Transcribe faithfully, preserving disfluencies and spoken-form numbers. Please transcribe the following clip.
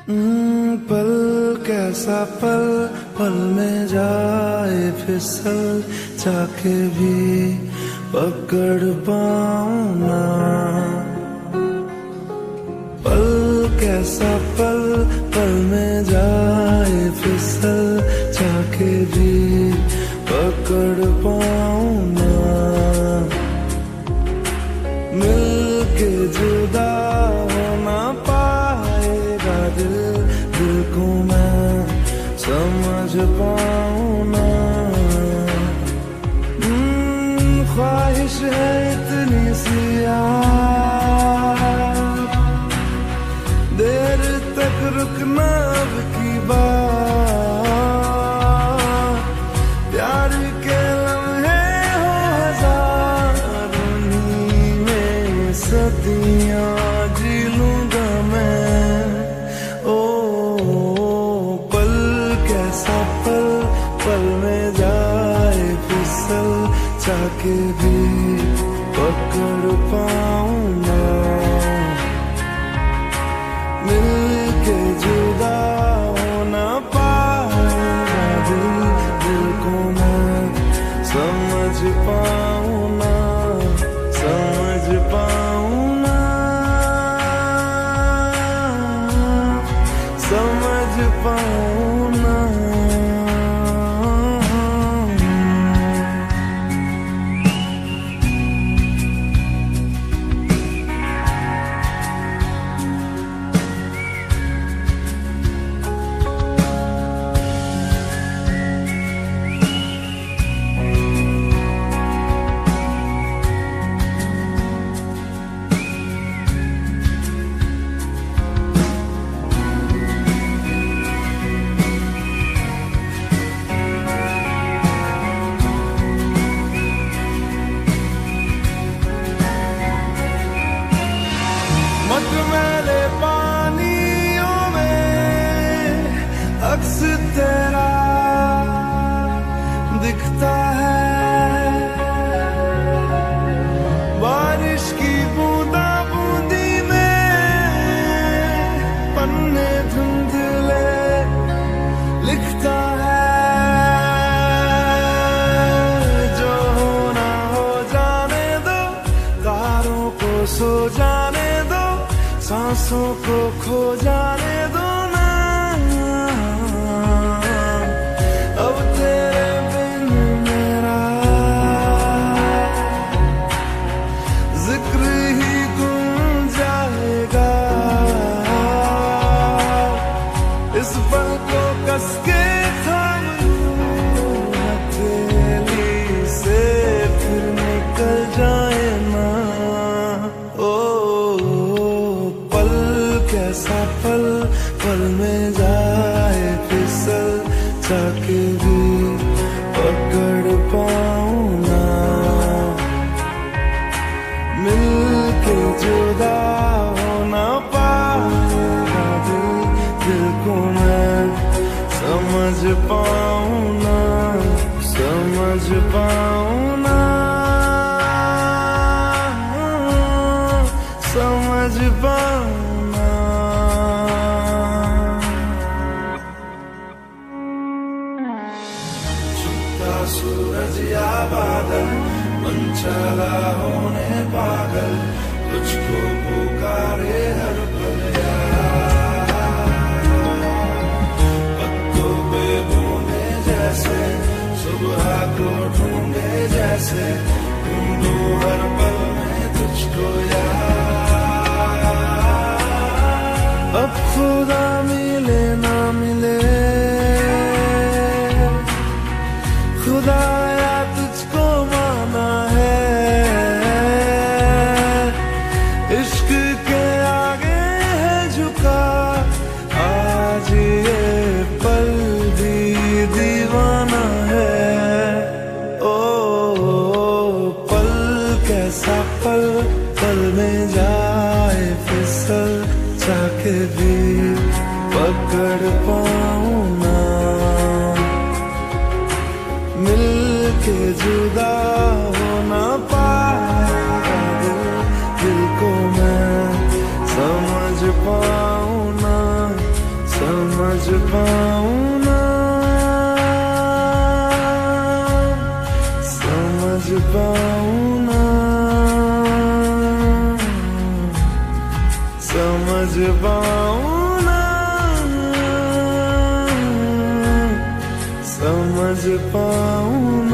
हम्म, पल कैसा पल, पल में जाए फिसल, चाके भी पकड़ पाऊं ना। पल कैसा पल, पल में जाए फिसल, चाके भी पकड़ पाऊं ना। मिलके जुदा होना पाएगा दिल, दिल को मैं समझ पाऊं ना। हम्म, ख्वाहिश है इतनी सी यार, देर तक रुकना अब की बात। प्यार के लम्हे हो हजार, उन्हीं में सदियां जी लूंगा मैं। ओ पल कैसा पल, पल में जाए फिसल, चाके भी पकड़ पाऊं ना। मिलके जुदा होना पाएगा दिल, दिल को मैं समझ पाऊं ना, समझ पाऊं ना, समझ पाऊं ना। मटमैले पानियों में अक्स तेरा दिखता है, बारिश की बूंदा बूंदी में पन्ने धुंधले लिखता है। जो होना हो जाने दो, तारों को सो जाने दो, सांसों को खो जाने दो ना। अब तेरे बिन मेरा जिक्र ही गुम जाएगा। इस पल को कस के थाम लूं, हथेली से फिर निकल जाए ना। ओ कैसा पल, पल में जाए फिसल, चाके भी पकड़ पाऊं ना। मिलके जुदा होना पाएगा दिल, दिल को मैं समझ पाऊं ना, समझ पाऊं ना, समझ पाऊं। सूरज या बादल, मन चला होने पागल, तुझको पुकारे हर पल यार। पत्तों पे बूंदे जैसे, सुबह को ढूंढे जैसे, ढूंढूं हर पल में तुझको यार। अब खुदा मिले ना मिले, खुदाया तुझको माना है। इश्क के आगे है झुका आज ये पल भी दीवाना है। ओ पल कैसा पल, पल में जाए फिसल, चाके भी पकड़ पाऊं ना। मिलके जुदा होना पाएगा दिल, दिल को मैं समझ पाऊं ना, समझ पाऊं ना, समझ पाऊं ना, समझ पाऊं ना, समझ पाऊं